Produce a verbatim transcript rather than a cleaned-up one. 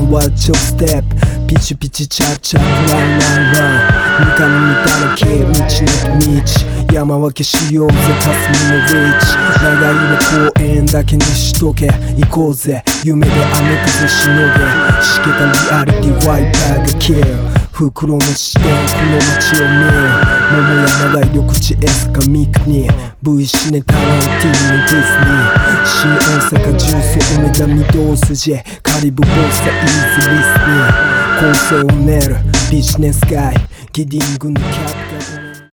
はチョステップピチピチチャッチャランランラン三上だらけ道なき道山分けしようぜ霞のリーチ長いの公園だけにしとけ行こうぜ夢で雨風しのげしけたリアリティワイパーがキル袋の視点この街を見る桃や長い緑地エスカミクに V シネタランティーノディスニー新大阪ジュース梅田御堂筋カリブボスタイーズリスニー構成を練るビジネス街ギディングのキャップが